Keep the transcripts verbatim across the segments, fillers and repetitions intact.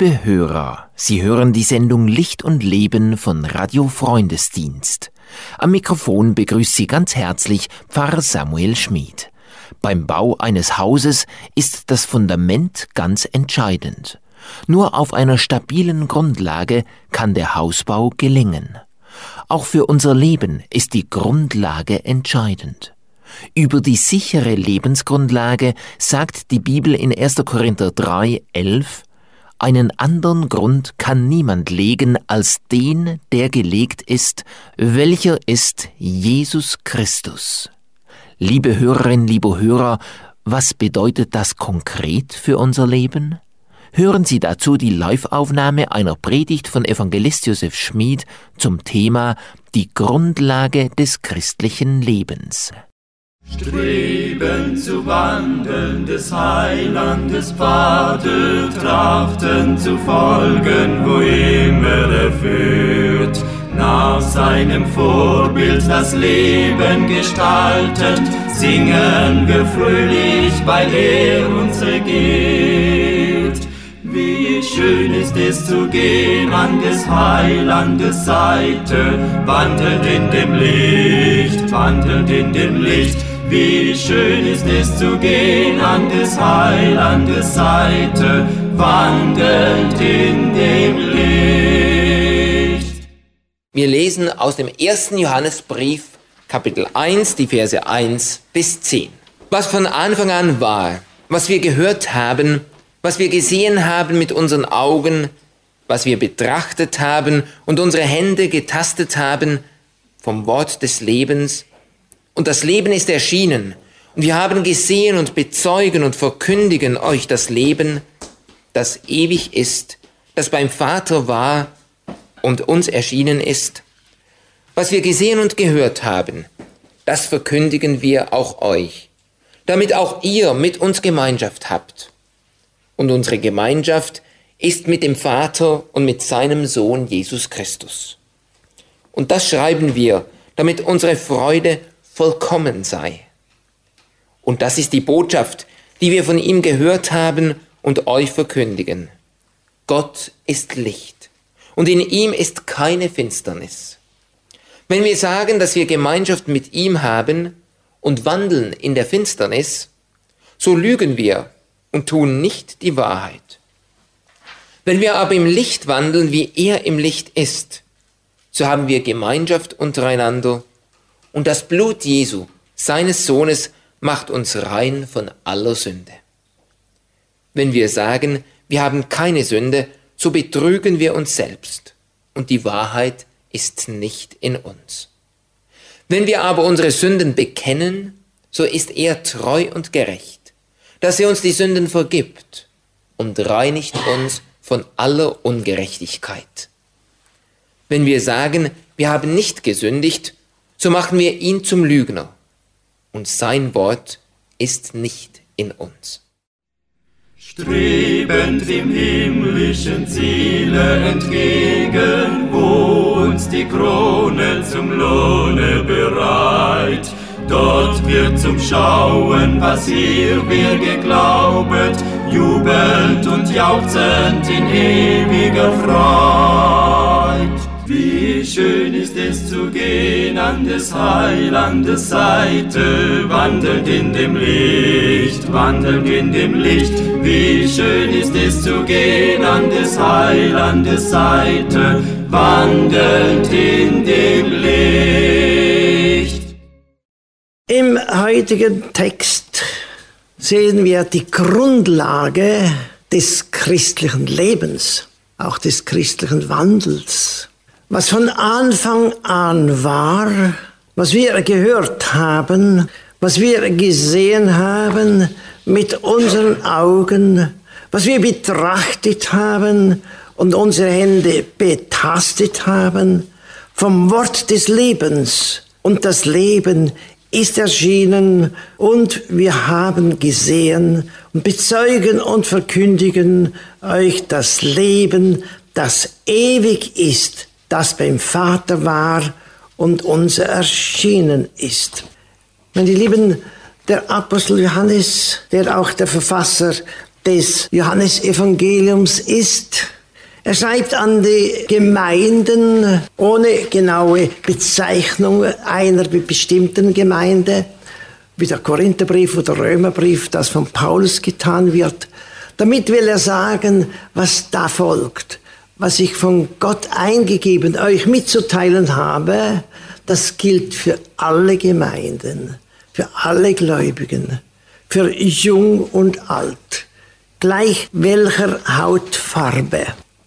Liebe Hörer, Sie hören die Sendung Licht und Leben von Radio Freundesdienst. Am Mikrofon begrüßt Sie ganz herzlich Pfarrer Samuel Schmid. Beim Bau eines Hauses ist das Fundament ganz entscheidend. Nur auf einer stabilen Grundlage kann der Hausbau gelingen. Auch für unser Leben ist die Grundlage entscheidend. Über die sichere Lebensgrundlage sagt die Bibel in erster Korinther drei, elf: Einen anderen Grund kann niemand legen als den, der gelegt ist, welcher ist Jesus Christus. Liebe Hörerinnen, liebe Hörer, was bedeutet das konkret für unser Leben? Hören Sie dazu die Live-Aufnahme einer Predigt von Evangelist Josef Schmid zum Thema Die Grundlage des christlichen Lebens. Streben zu wandeln des Heilandes Pfade, trachten zu folgen, wo immer er führt. Nach seinem Vorbild das Leben gestaltend, singen wir fröhlich, weil er uns regiert. Wie schön ist es zu gehen an des Heilandes Seite, wandelt in dem Licht, wandelt in dem Licht. Wie schön ist es zu gehen an des Heilandes Seite, wandelnd in dem Licht. Wir lesen aus dem ersten Johannesbrief, Kapitel eins, die Verse eins bis zehn. Was von Anfang an war, was wir gehört haben, was wir gesehen haben mit unseren Augen, was wir betrachtet haben und unsere Hände getastet haben vom Wort des Lebens. Und das Leben ist erschienen, und wir haben gesehen und bezeugen und verkündigen euch das Leben, das ewig ist, das beim Vater war und uns erschienen ist. Was wir gesehen und gehört haben, das verkündigen wir auch euch, damit auch ihr mit uns Gemeinschaft habt. Und unsere Gemeinschaft ist mit dem Vater und mit seinem Sohn Jesus Christus. Und das schreiben wir, damit unsere Freude vollkommen sei. Und das ist die Botschaft, die wir von ihm gehört haben und euch verkündigen. Gott ist Licht, und in ihm ist keine Finsternis. Wenn wir sagen, dass wir Gemeinschaft mit ihm haben und wandeln in der Finsternis, so lügen wir und tun nicht die Wahrheit. Wenn wir aber im Licht wandeln, wie er im Licht ist, so haben wir Gemeinschaft untereinander, und das Blut Jesu, seines Sohnes, macht uns rein von aller Sünde. Wenn wir sagen, wir haben keine Sünde, so betrügen wir uns selbst, und die Wahrheit ist nicht in uns. Wenn wir aber unsere Sünden bekennen, so ist er treu und gerecht, dass er uns die Sünden vergibt und reinigt uns von aller Ungerechtigkeit. Wenn wir sagen, wir haben nicht gesündigt, so machen wir ihn zum Lügner, und sein Wort ist nicht in uns. Strebend dem himmlischen Ziele entgegen, wo uns die Krone zum Lohne bereit. Dort wird zum Schauen, was hier wir geglaubet, jubelt und jauchzend in ewiger Freud. Wie schön ist es zu gehen an des Heilandes Seite, wandelt in dem Licht, wandelt in dem Licht. Wie schön ist es zu gehen an des Heilandes Seite, wandelnd in dem Licht. Im heutigen Text sehen wir die Grundlage des christlichen Lebens, auch des christlichen Wandels. Was von Anfang an war, was wir gehört haben, was wir gesehen haben mit unseren Augen, was wir betrachtet haben und unsere Hände betastet haben, vom Wort des Lebens. Und das Leben ist erschienen, und wir haben gesehen und bezeugen und verkündigen euch das Leben, das ewig ist, das beim Vater war und uns erschienen ist. Meine Lieben, der Apostel Johannes, der auch der Verfasser des Johannesevangeliums ist. Er schreibt an die Gemeinden ohne genaue Bezeichnung einer bestimmten Gemeinde, wie der Korintherbrief oder Römerbrief, das von Paulus getan wird. Damit will er sagen, was da folgt, was ich von Gott eingegeben, euch mitzuteilen habe, das gilt für alle Gemeinden, für alle Gläubigen, für jung und alt, gleich welcher Hautfarbe.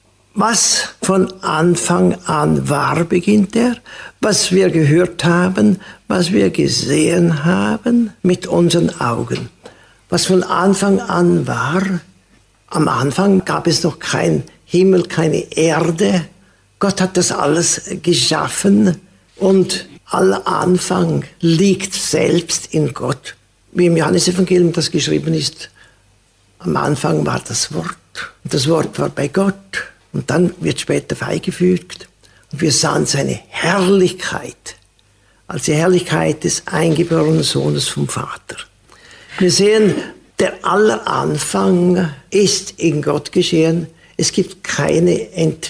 Was von Anfang an war, beginnt er, was wir gehört haben, was wir gesehen haben mit unseren Augen. Was von Anfang an war, am Anfang gab es noch kein Himmel, keine Erde. Gott hat das alles geschaffen und aller Anfang liegt selbst in Gott. Wie im Johannesevangelium das geschrieben ist, am Anfang war das Wort und das Wort war bei Gott. Und dann wird später beigefügt. Und wir sahen seine Herrlichkeit als die Herrlichkeit des eingeborenen Sohnes vom Vater. Wir sehen, der aller Anfang ist in Gott geschehen. Es gibt keine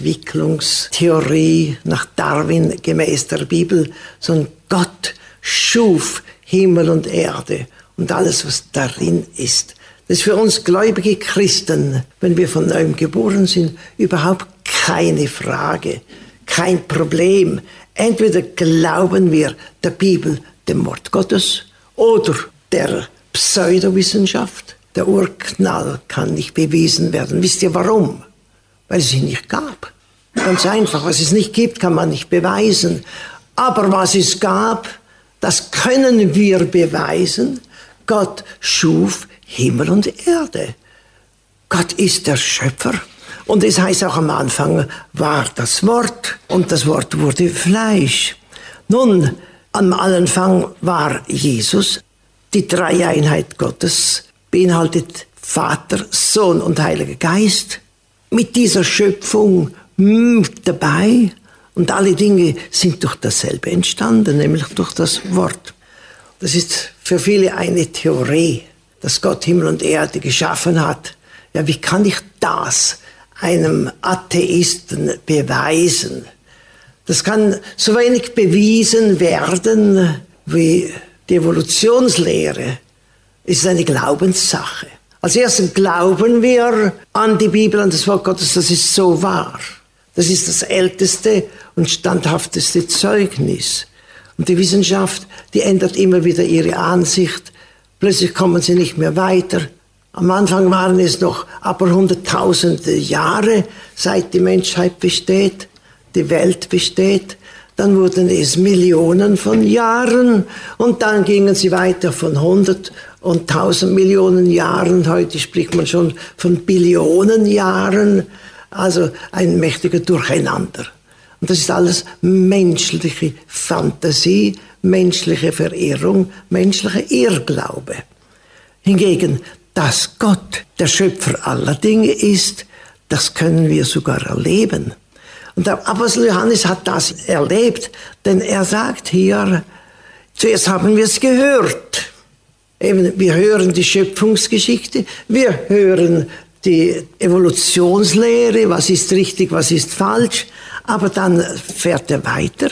Entwicklungstheorie nach Darwin gemäß der Bibel, sondern Gott schuf Himmel und Erde und alles, was darin ist. Das ist für uns gläubige Christen, wenn wir von neuem geboren sind, überhaupt keine Frage, kein Problem. Entweder glauben wir der Bibel, dem Wort Gottes, oder der Pseudowissenschaft. Der Urknall kann nicht bewiesen werden. Wisst ihr warum? Weil es ihn nicht gab. Ganz einfach, was es nicht gibt, kann man nicht beweisen. Aber was es gab, das können wir beweisen. Gott schuf Himmel und Erde. Gott ist der Schöpfer. Und es heißt auch am Anfang war das Wort und das Wort wurde Fleisch. Nun, am Anfang war Jesus. Die Dreieinheit Gottes beinhaltet Vater, Sohn und Heiliger Geist. Mit dieser Schöpfung mit dabei. Und alle Dinge sind durch dasselbe entstanden, nämlich durch das Wort. Das ist für viele eine Theorie, dass Gott Himmel und Erde geschaffen hat. Ja, wie kann ich das einem Atheisten beweisen? Das kann so wenig bewiesen werden wie die Evolutionslehre. Es ist eine Glaubenssache. Als erstes glauben wir an die Bibel, an das Wort Gottes, dass es so war. Das ist das älteste und standhafteste Zeugnis. Und die Wissenschaft, die ändert immer wieder ihre Ansicht. Plötzlich kommen sie nicht mehr weiter. Am Anfang waren es noch aber hunderttausende Jahre, seit die Menschheit besteht, die Welt besteht. Dann wurden es Millionen von Jahren und dann gingen sie weiter von hundert und tausend Millionen Jahren. Heute spricht man schon von Billionen Jahren. Also ein mächtiger Durcheinander. Und das ist alles menschliche Fantasie, menschliche Verirrung, menschlicher Irrglaube. Hingegen, dass Gott der Schöpfer aller Dinge ist, das können wir sogar erleben. Und der Apostel Johannes hat das erlebt, denn er sagt hier, zuerst haben wir es gehört. Eben, wir hören die Schöpfungsgeschichte, wir hören die Evolutionslehre, was ist richtig, was ist falsch, aber dann fährt er weiter.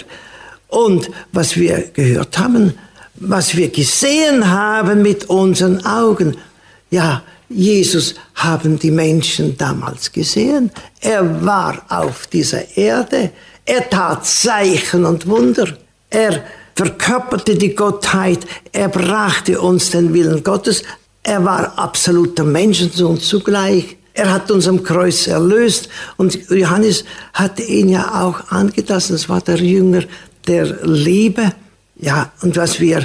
Und was wir gehört haben, was wir gesehen haben mit unseren Augen, ja, Jesus haben die Menschen damals gesehen. Er war auf dieser Erde. Er tat Zeichen und Wunder. Er verkörperte die Gottheit. Er brachte uns den Willen Gottes. Er war absoluter Menschensohn zugleich. Er hat uns am Kreuz erlöst. Und Johannes hatte ihn ja auch angelassen. Das war der Jünger der Liebe. Ja, und was wir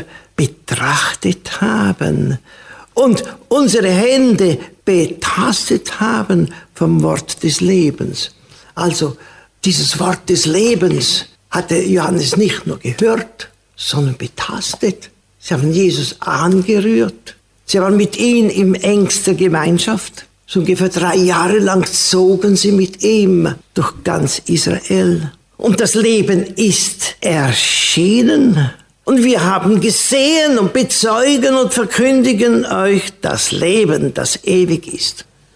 betrachtet haben und unsere Hände betastet haben vom Wort des Lebens. Also dieses Wort des Lebens hatte Johannes nicht nur gehört, sondern betastet. Sie haben Jesus angerührt. Sie waren mit ihm in engster Gemeinschaft. So ungefähr drei Jahre lang zogen sie mit ihm durch ganz Israel. Und das Leben ist erschienen. Und wir haben gesehen und bezeugen und verkündigen euch das Leben, das ewig ist.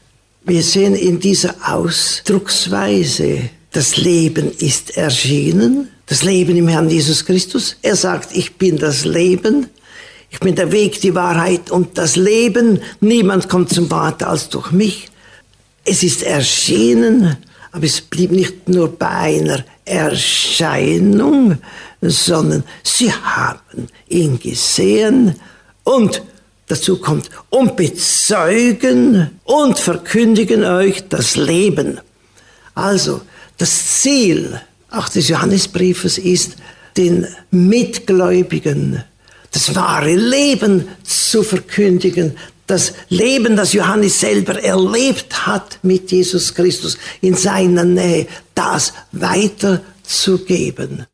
Wir sehen in dieser Ausdrucksweise, das Leben ist erschienen, das Leben im Herrn Jesus Christus. Er sagt, ich bin das Leben, ich bin der Weg, die Wahrheit und das Leben. Niemand kommt zum Vater als durch mich. Es ist erschienen, aber es blieb nicht nur bei einer Erscheinung, sondern sie haben ihn gesehen und dazu kommt, und bezeugen und verkündigen euch das Leben. Also, das Ziel auch des Johannesbriefes ist, den Mitgläubigen das wahre Leben zu verkündigen. Das Leben, das Johannes selber erlebt hat mit Jesus Christus in seiner Nähe, das weiterzugeben.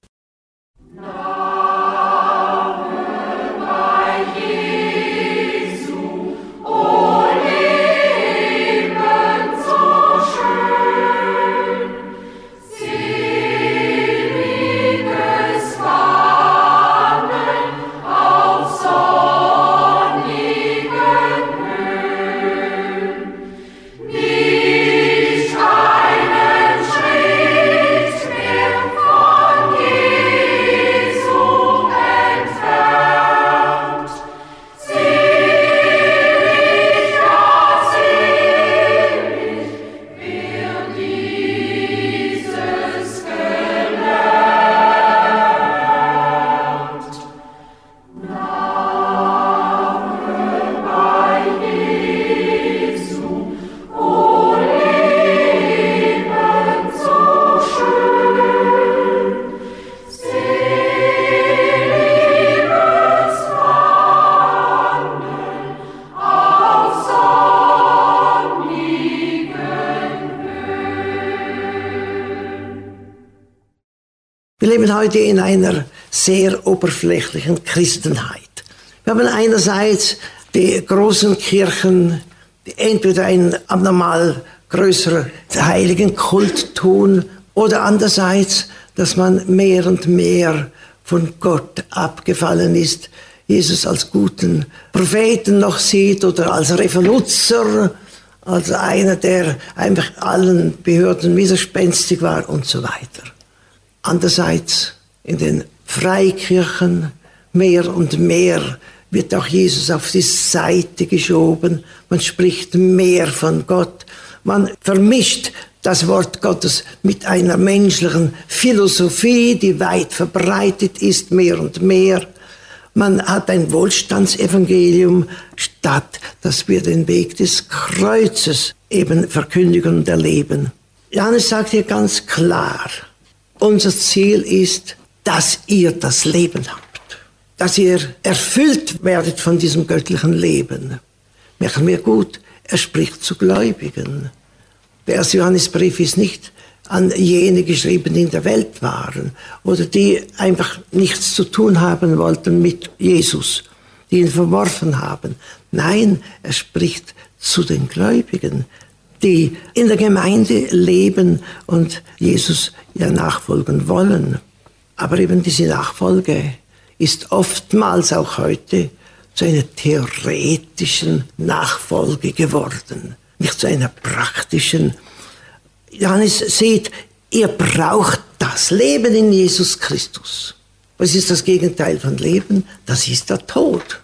Wir leben heute in einer sehr oberflächlichen Christenheit. Wir haben einerseits die großen Kirchen, die entweder einen abnormal größeren Heiligenkult tun oder andererseits, dass man mehr und mehr von Gott abgefallen ist, Jesus als guten Propheten noch sieht oder als Revoluzer, als einer, der einfach allen Behörden widerspenstig war und so weiter. Andererseits in den Freikirchen mehr und mehr wird auch Jesus auf die Seite geschoben. Man spricht mehr von Gott. Man vermischt das Wort Gottes mit einer menschlichen Philosophie, die weit verbreitet ist, mehr und mehr. Man hat ein Wohlstandsevangelium, statt dass wir den Weg des Kreuzes eben verkündigen und erleben. Johannes sagt hier ganz klar, unser Ziel ist, dass ihr das Leben habt, dass ihr erfüllt werdet von diesem göttlichen Leben. Merken wir gut, er spricht zu Gläubigen. Der erste Johannesbrief ist nicht an jene geschrieben, die in der Welt waren oder die einfach nichts zu tun haben wollten mit Jesus, die ihn verworfen haben. Nein, er spricht zu den Gläubigen, die in der Gemeinde leben und Jesus ja nachfolgen wollen. Aber eben diese Nachfolge ist oftmals auch heute zu einer theoretischen Nachfolge geworden, nicht zu einer praktischen. Johannes sieht, ihr braucht das Leben in Jesus Christus. Was ist das Gegenteil von Leben? Das ist der Tod.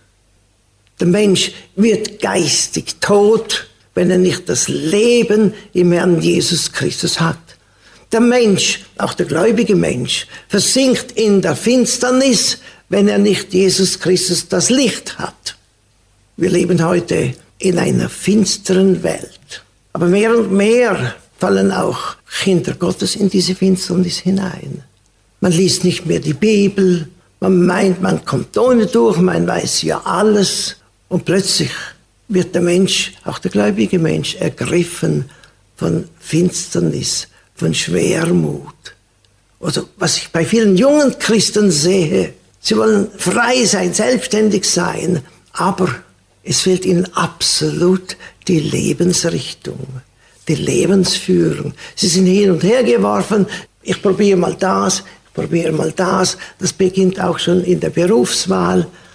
Der Mensch wird geistig tot, wenn er nicht das Leben im Herrn Jesus Christus hat. Der Mensch, auch der gläubige Mensch, versinkt in der Finsternis, wenn er nicht Jesus Christus das Licht hat. Wir leben heute in einer finsteren Welt. Aber mehr und mehr fallen auch Kinder Gottes in diese Finsternis hinein. Man liest nicht mehr die Bibel, man meint, man kommt ohne durch, man weiß ja alles und plötzlich wird der Mensch, auch der gläubige Mensch, ergriffen von Finsternis, von Schwermut. Oder was ich bei vielen jungen Christen sehe, sie wollen frei sein, selbstständig sein, aber es fehlt ihnen absolut die Lebensrichtung, die Lebensführung. Sie sind hin und her geworfen, ich probiere mal das, ich probiere mal das. Das beginnt auch schon in der Berufswahl.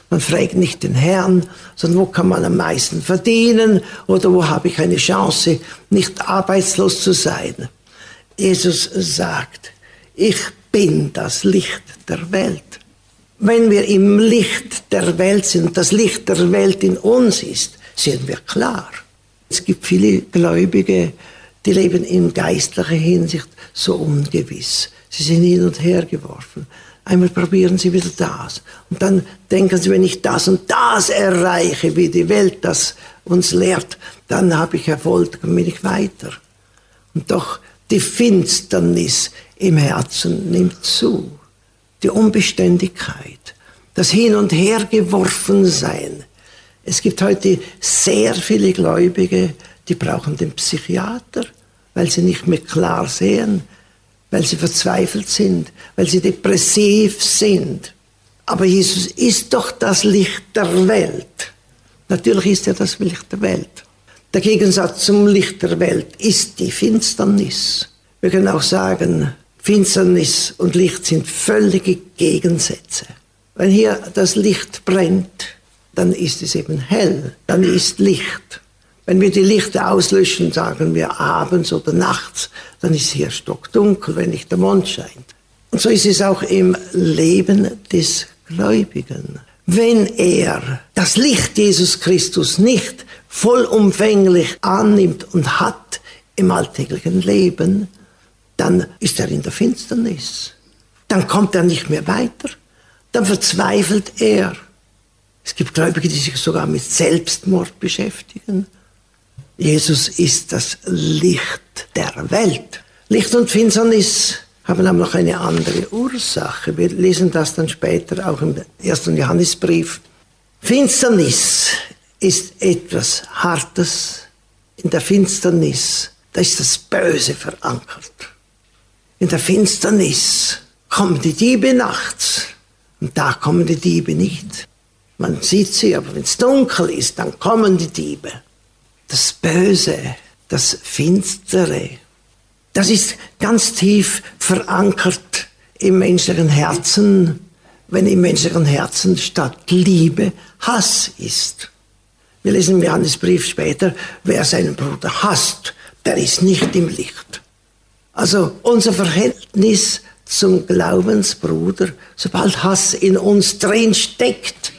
Man fragt nicht den Herrn, sondern wo kann man am meisten verdienen oder wo habe ich eine Chance, nicht arbeitslos zu sein. Jesus sagt, ich bin das Licht der Welt. Wenn wir im Licht der Welt sind, das Licht der Welt in uns ist, sehen wir klar. Es gibt viele Gläubige, die leben in geistlicher Hinsicht so ungewiss. Sie sind hin und her geworfen. Einmal probieren sie wieder das. Und dann denken sie, wenn ich das und das erreiche, wie die Welt das uns lehrt, dann habe ich Erfolg, dann bin ich weiter. Und doch die Finsternis im Herzen nimmt zu. Die Unbeständigkeit, das Hin- und Hergeworfensein. Es gibt heute sehr viele Gläubige, die brauchen den Psychiater, weil sie nicht mehr klar sehen, weil sie verzweifelt sind, weil sie depressiv sind. Aber Jesus ist doch das Licht der Welt. Natürlich ist er das Licht der Welt. Der Gegensatz zum Licht der Welt ist die Finsternis. Wir können auch sagen, Finsternis und Licht sind völlige Gegensätze. Wenn hier das Licht brennt, dann ist es eben hell, dann ist Licht. Wenn wir die Lichter auslöschen, sagen wir abends oder nachts, dann ist hier stockdunkel, wenn nicht der Mond scheint. Und so ist es auch im Leben des Gläubigen. Wenn er das Licht Jesus Christus nicht vollumfänglich annimmt und hat im alltäglichen Leben, dann ist er in der Finsternis. Dann kommt er nicht mehr weiter. Dann verzweifelt er. Es gibt Gläubige, die sich sogar mit Selbstmord beschäftigen. Jesus ist das Licht der Welt. Licht und Finsternis haben aber noch eine andere Ursache. Wir lesen das dann später auch im ersten Johannesbrief. Finsternis ist etwas Hartes. In der Finsternis, da ist das Böse verankert. In der Finsternis kommen die Diebe nachts und da kommen die Diebe nicht. Man sieht sie, aber wenn es dunkel ist, dann kommen die Diebe. Das Böse, das Finstere, das ist ganz tief verankert im menschlichen Herzen, wenn im menschlichen Herzen statt Liebe Hass ist. Wir lesen im Johannesbrief später, wer seinen Bruder hasst, der ist nicht im Licht. Also unser Verhältnis zum Glaubensbruder, sobald Hass in uns drin steckt,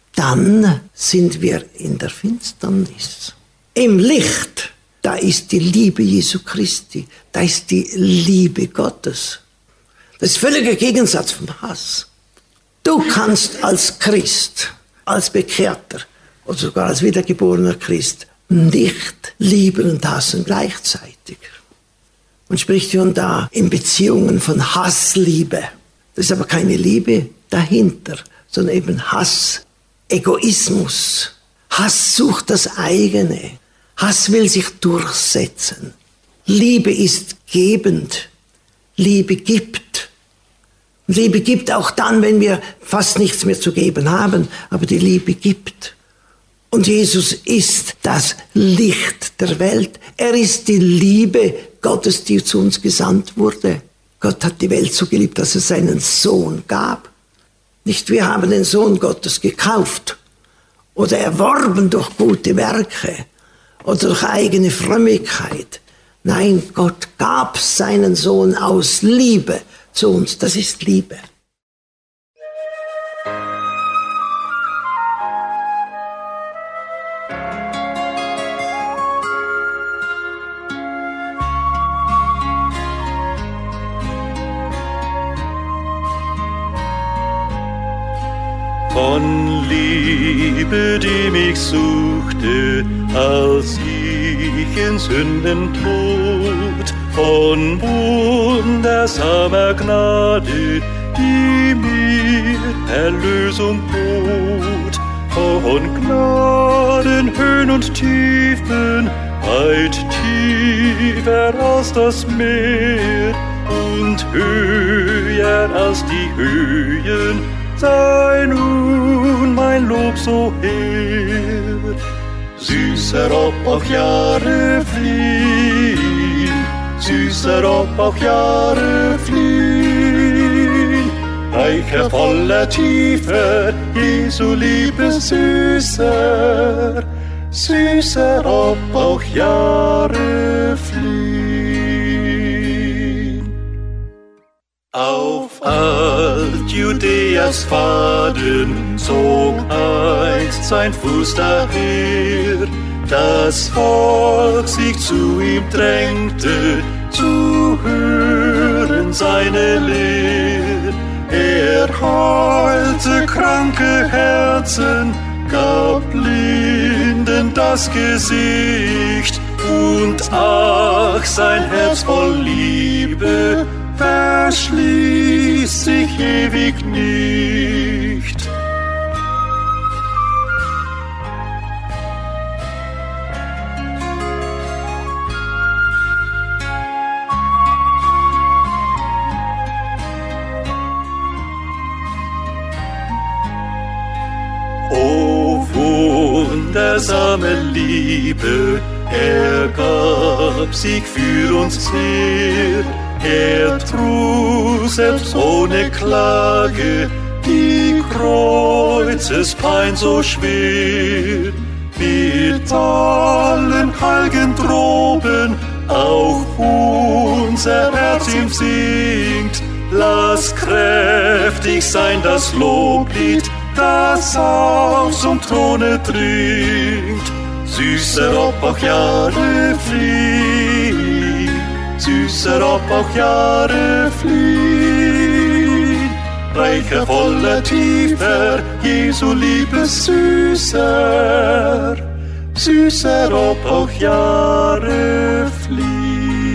dann sind wir in der Finsternis. Im Licht, da ist die Liebe Jesu Christi, da ist die Liebe Gottes. Das ist völliger Gegensatz vom Hass. Du kannst als Christ, als Bekehrter oder sogar als wiedergeborener Christ nicht lieben und hassen gleichzeitig. Man spricht hier und da in Beziehungen von Hassliebe. Das ist aber keine Liebe dahinter, sondern eben Hass, Egoismus. Hass sucht das eigene. Hass will sich durchsetzen. Liebe ist gebend. Liebe gibt. Liebe gibt auch dann, wenn wir fast nichts mehr zu geben haben, aber die Liebe gibt. Und Jesus ist das Licht der Welt. Er ist die Liebe Gottes, die zu uns gesandt wurde. Gott hat die Welt so geliebt, dass er seinen Sohn gab. Nicht wir haben den Sohn Gottes gekauft oder erworben durch gute Werke oder durch eigene Frömmigkeit. Nein, Gott gab seinen Sohn aus Liebe zu uns. Das ist Liebe. Von Liebe, die mich suchte, als ich in Sünden tot, von wundersamer Gnade, die mir Erlösung bot, von Gnaden, Höhen und Tiefen, weit tiefer als das Meer und höher als die Höhen, sei nun mein Lob so hehr. Süßer, ob auch Jahre fliehen, süßer, ob auch Jahre fliehen, reicher, voller Tiefe, Jesu Liebe süßer, süßer, ob auch Jahre fliehen. Auf Alt-Judäas Pfaden zog einst sein Fuß daher, das Volk sich zu ihm drängte, zu hören seine Lehr. Er heilte kranke Herzen, gab Blinden das Gesicht, und ach, sein Herz voll Liebe verschließt sich ewig nicht. O wundersame Liebe, er gab sich für uns her. Er trug selbst ohne Klage die Kreuzespein so schwer. Mit allen Heiligen droben auch unser Herz ihm singt. Lass kräftig sein das Loblied, das auf zum Throne dringt. Süßer, ob auch Jahre fliehen, süßer, ob auch Jahre fliehen, reicher, voller, tiefer, Jesu Liebe süßer, süßer, ob auch Jahre fliehen.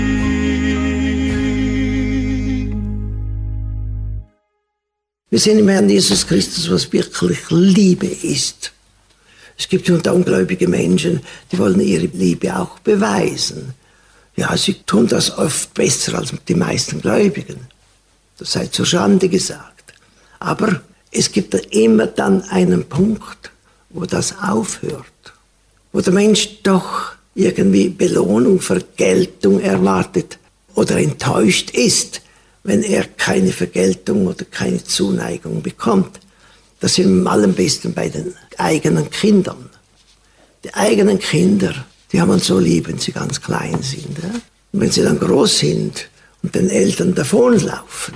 Wir sehen im Herrn Jesus Christus, was wirklich Liebe ist. Es gibt ungläubige Menschen, die wollen ihre Liebe auch beweisen. Ja, sie tun das oft besser als die meisten Gläubigen. Das sei zur Schande gesagt. Aber es gibt immer dann einen Punkt, wo das aufhört. Wo der Mensch doch irgendwie Belohnung, Vergeltung erwartet oder enttäuscht ist, wenn er keine Vergeltung oder keine Zuneigung bekommt. Das sind am allerbesten bei den eigenen Kindern. Die eigenen Kinder, die haben man so lieb, wenn sie ganz klein sind. Ja? Und wenn sie dann groß sind und den Eltern davonlaufen,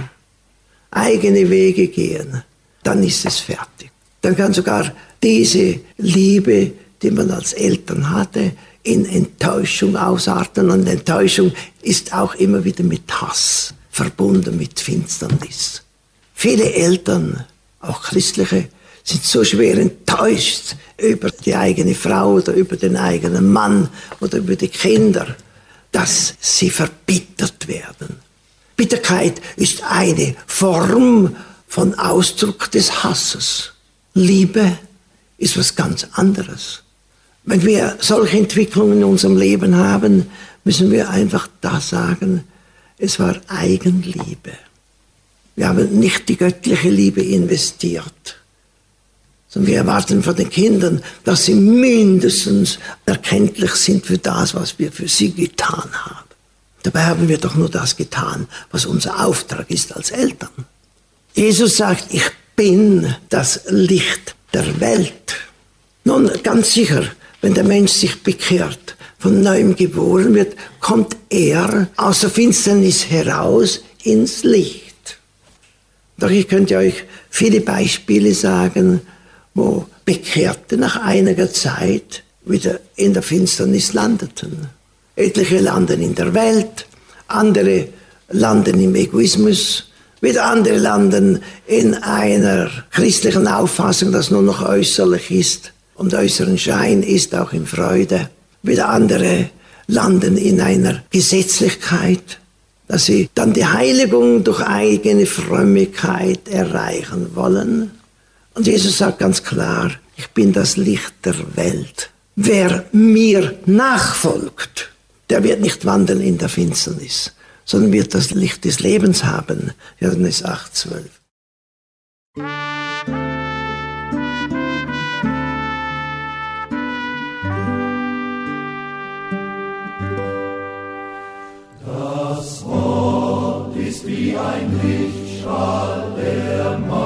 eigene Wege gehen, dann ist es fertig. Dann kann sogar diese Liebe, die man als Eltern hatte, in Enttäuschung ausarten. Und Enttäuschung ist auch immer wieder mit Hass verbunden, mit Finsternis. Viele Eltern, auch christliche, sind so schwer enttäuscht über die eigene Frau oder über den eigenen Mann oder über die Kinder, dass sie verbittert werden. Bitterkeit ist eine Form von Ausdruck des Hasses. Liebe ist was ganz anderes. Wenn wir solche Entwicklungen in unserem Leben haben, müssen wir einfach da sagen, es war Eigenliebe. Wir haben nicht die göttliche Liebe investiert, sondern wir erwarten von den Kindern, dass sie mindestens erkenntlich sind für das, was wir für sie getan haben. Dabei haben wir doch nur das getan, was unser Auftrag ist als Eltern. Jesus sagt, ich bin das Licht der Welt. Nun, ganz sicher, wenn der Mensch sich bekehrt, von neuem geboren wird, kommt er aus der Finsternis heraus ins Licht. Doch ich könnte euch viele Beispiele sagen, wo Bekehrte nach einiger Zeit wieder in der Finsternis landeten. Etliche landen in der Welt, andere landen im Egoismus, wieder andere landen in einer christlichen Auffassung, das nur noch äußerlich ist und äußeren Schein ist, auch in Freude. Wieder andere landen in einer Gesetzlichkeit, dass sie dann die Heiligung durch eigene Frömmigkeit erreichen wollen. Und Jesus sagt ganz klar, ich bin das Licht der Welt. Wer mir nachfolgt, der wird nicht wandeln in der Finsternis, sondern wird das Licht des Lebens haben. Johannes acht, zwölf. Das Wort ist wie ein Lichtstrahl, der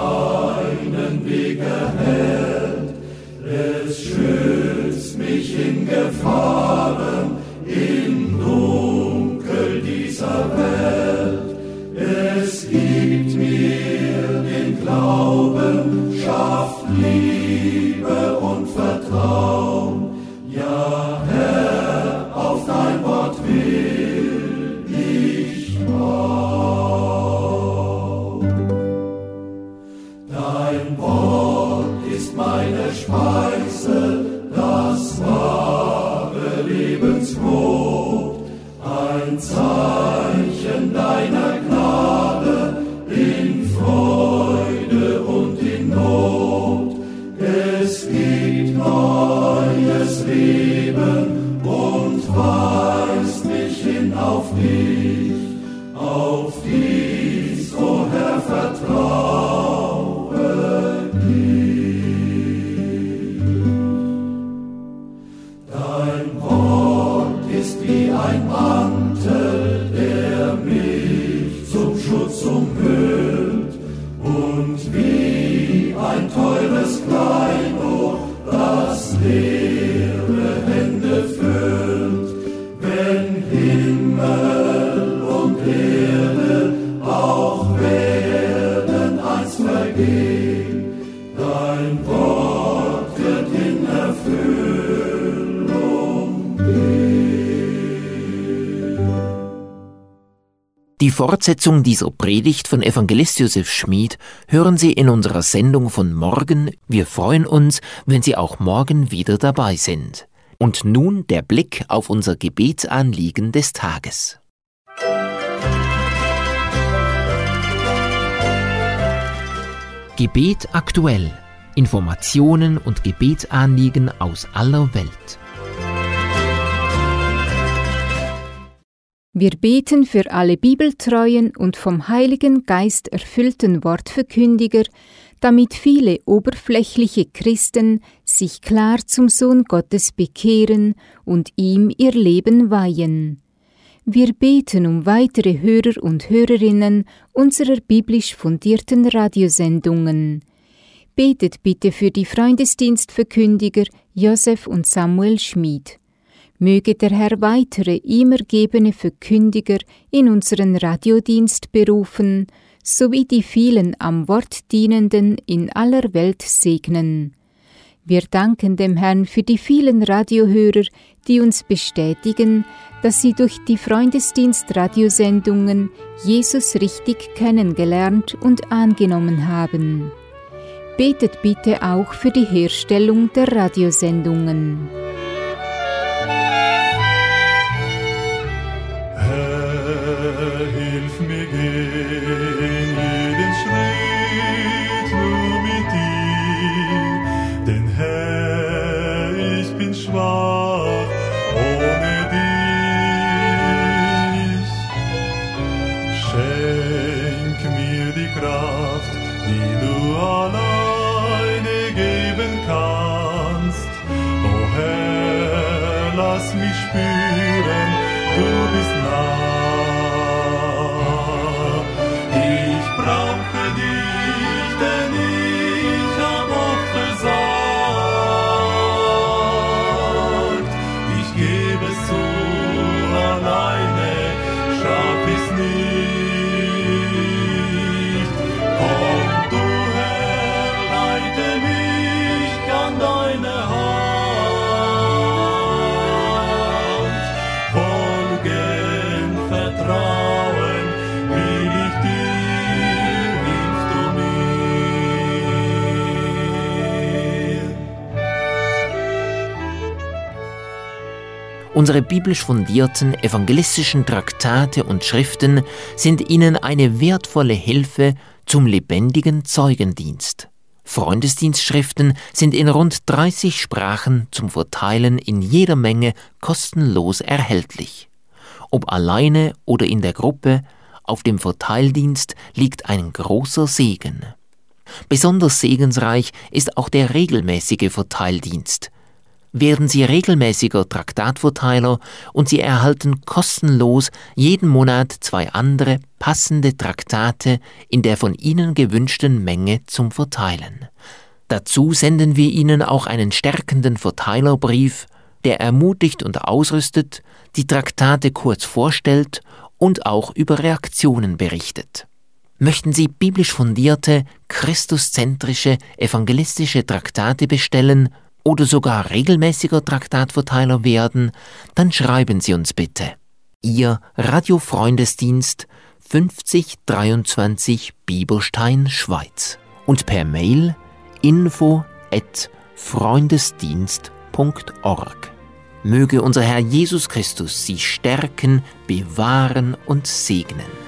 ergehen, dein Wort wird in Erfüllung gehen. Die Fortsetzung dieser Predigt von Evangelist Josef Schmid hören Sie in unserer Sendung von morgen. Wir freuen uns, wenn Sie auch morgen wieder dabei sind. Und nun der Blick auf unser Gebetsanliegen des Tages. Gebet aktuell. Informationen und Gebetsanliegen aus aller Welt. Wir beten für alle bibeltreuen und vom Heiligen Geist erfüllten Wortverkündiger, damit viele oberflächliche Christen sich klar zum Sohn Gottes bekehren und ihm ihr Leben weihen. Wir beten um weitere Hörer und Hörerinnen unserer biblisch fundierten Radiosendungen. Betet bitte für die Freundesdienstverkündiger Josef und Samuel Schmid. Möge der Herr weitere ihm ergebene Verkündiger in unseren Radiodienst berufen, sowie die vielen am Wort Dienenden in aller Welt segnen. Wir danken dem Herrn für die vielen Radiohörer, die uns bestätigen, dass sie durch die Freundesdienst-Radiosendungen Jesus richtig kennengelernt und angenommen haben. Betet bitte auch für die Herstellung der Radiosendungen. Herr, hilf mir gehen jeden Schritt nur mit dir, denn Herr, ich bin schwach ohne dich. Schenk mir die Kraft, die du alleine geben kannst. O Herr, lass mich spüren, du bist nah. Ich brauche dich, denn ich hab oft versagt. Ich gebe es zu, alleine schaff ich's nicht. Komm du Herr, leite mich an deine Hand. Folgen, vertrauen will ich dir, hilf du mir. Unsere biblisch fundierten evangelistischen Traktate und Schriften sind Ihnen eine wertvolle Hilfe zum lebendigen Zeugendienst. Freundesdienstschriften sind in rund dreißig Sprachen zum Verteilen in jeder Menge kostenlos erhältlich. Ob alleine oder in der Gruppe, auf dem Verteildienst liegt ein großer Segen. Besonders segensreich ist auch der regelmäßige Verteildienst. Werden Sie regelmäßiger Traktatverteiler und Sie erhalten kostenlos jeden Monat zwei andere passende Traktate in der von Ihnen gewünschten Menge zum Verteilen. Dazu senden wir Ihnen auch einen stärkenden Verteilerbrief, der ermutigt und ausrüstet, die Traktate kurz vorstellt und auch über Reaktionen berichtet. Möchten Sie biblisch fundierte, christuszentrische, evangelistische Traktate bestellen oder sogar regelmäßiger Traktatverteiler werden, dann schreiben Sie uns bitte. Ihr Radio-Freundesdienst fünfzig dreiundzwanzig Bieberstein, Schweiz. Und per Mail info at freundesdienst punkt org. Möge unser Herr Jesus Christus Sie stärken, bewahren und segnen.